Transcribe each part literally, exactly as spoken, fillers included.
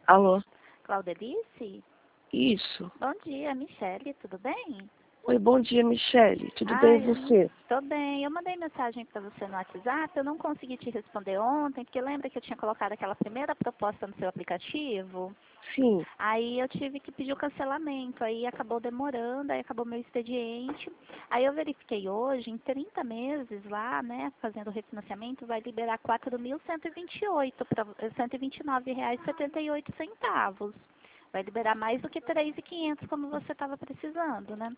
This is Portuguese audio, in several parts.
Alô? Claudelice? Isso. Bom dia, Michele, tudo bem? Oi, bom dia, Michele. Tudo Ai, bem e você? tô bem. Eu mandei mensagem para você no WhatsApp, eu não consegui te responder ontem, porque lembra que eu tinha colocado aquela primeira proposta no seu aplicativo? Sim. Aí eu tive que pedir o cancelamento, aí acabou demorando, aí acabou meu expediente. Aí eu verifiquei hoje, em trinta meses lá, né, fazendo o refinanciamento, vai liberar quatro mil cento e vinte e oito para cento e vinte e nove reais e setenta e oito centavos. Vai liberar mais do que três mil e quinhentos como você estava precisando, né?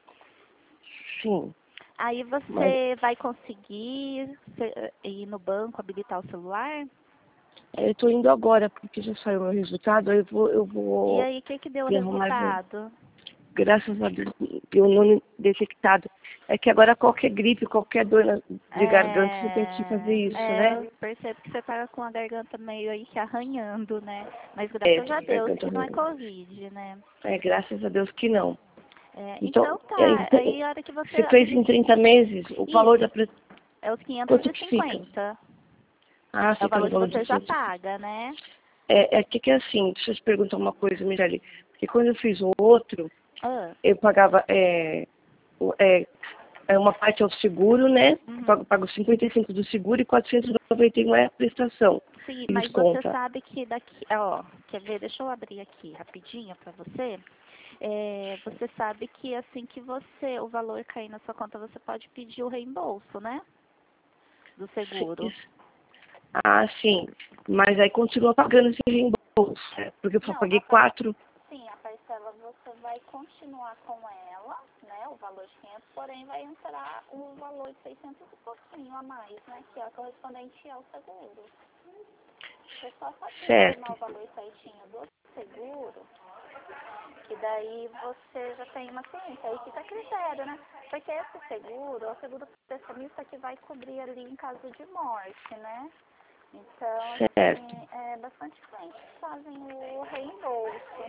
Sim. Aí você Mas vai conseguir se- ir no banco, habilitar o celular? eu tô indo agora, porque já saiu o meu resultado, aí eu vou, eu E vou aí, o que que deu o me arrumar e vou. resultado? Graças a Deus, deu um nome detectado. É que agora qualquer gripe, qualquer dor na- de garganta, você tem que fazer É, isso, é, né? eu percebo que você tá com a garganta meio aí que arranhando, né? Mas É, graças tô a com Deus garganta que não é ruim. Covid, né? É, graças a Deus que não. É, Então, então é, tá, então, aí a hora que você você fez em habilita... trinta meses, o valor da... Isso, pre- é os quinhentos Quanto e que fica? cinquenta. Ah, É o fica no valor que valor de você já cento. paga, né? É, é que, que é assim, deixa eu te perguntar uma coisa, Michele. Porque quando eu fiz o outro, Ah, eu pagava é, o- é, é uma parte ao seguro, né? Eu uhum. pago, pago cinquenta e cinco do seguro e quatrocentos e noventa e um é a prestação Sim, que mas você desconta. sabe que daqui, ó, quer ver? Deixa eu abrir aqui rapidinho para você. É, você sabe que assim que você, o valor cair na sua conta, você pode pedir o reembolso, né? Do Sim, seguro. isso. Ah, sim. Mas aí continua pagando esse reembolso, né? Porque eu só Não, paguei a par... quatro. sim, a parcela você vai continuar com ela, né? O valor de quinhentos, porém vai entrar o valor de seiscentos e pouquinho a mais, né? Que é correspondente ao seguro. Você só pode confirmar Certo, o valor certinho do seguro, que daí você já tem uma ciência, aí fica a critério, né? Porque esse seguro é o seguro protecionista que vai cobrir ali em caso de morte, né? Então, certo. assim, é, bastante clientes fazem o reembolso.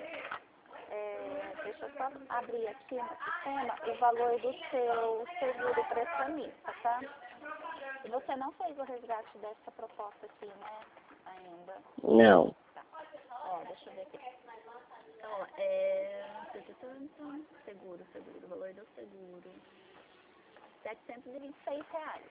É, deixa eu só abrir aqui no sistema o valor do seu seguro prestamista, tá? E você não fez o resgate dessa proposta aqui, né? Ainda. Não. Tá. Ó, deixa eu ver aqui. Ó, é... Seguro, seguro, o valor do seguro. setecentos e vinte e seis reais.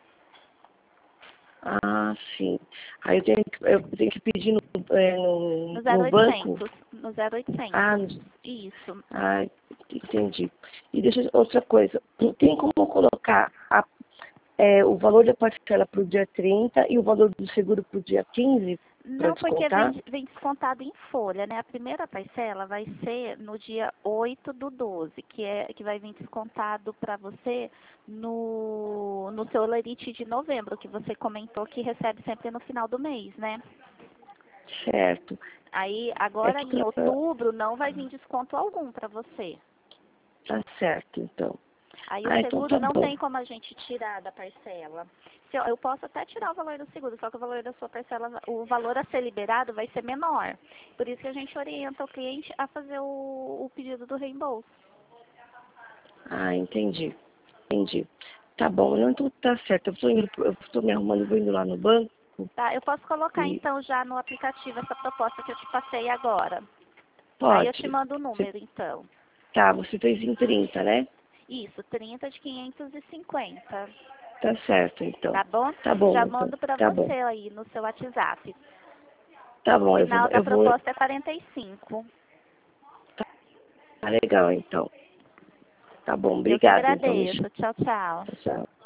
Ah, sim. Aí eu tenho que, eu tenho que pedir no, é, no, No no zero banco. oitocentos. No zero Ah, oitocentos. no- Isso. ah, entendi. E deixa eu- outra coisa. Tem como colocar a, é, o valor da parcela para o dia trinta e o valor do seguro para o dia quinze para Não, porque descontar? vem, vem descontado em folha, né? A primeira parcela vai ser no dia oito do doze, que, é, que vai vir descontado para você no, no seu lerite de novembro, que você comentou que recebe sempre no final do mês, né? Certo. Aí, É agora que em outra- outubro, não vai vir desconto algum para você. tá certo, então. Aí o Ah, então seguro tá não bom. tem como a gente tirar da parcela. Se eu, eu posso até tirar o valor do seguro, só que o valor da sua parcela, o valor a ser liberado vai ser menor. Por isso que a gente orienta o cliente a fazer o, o pedido do reembolso. Ah, entendi. Entendi. Tá bom, não, então tá certo. Eu tô indo, eu tô me arrumando, vou indo lá no banco Tá? Eu posso colocar e então já no aplicativo essa proposta que eu te passei agora. Aí eu te pode. mando o Você, número então. tá, você fez em trinta, né? Isso, trinta de quinhentos e cinquenta. Tá certo, então. Tá bom? Tá bom, Já então. mando pra Tá você bom. aí no seu WhatsApp. Tá O bom, eu vou, final da eu vou. proposta é quarenta e cinco. Tá legal, então. Tá bom, Eu que obrigada, então, Michelle. agradeço. Tchau, tchau. Tchau.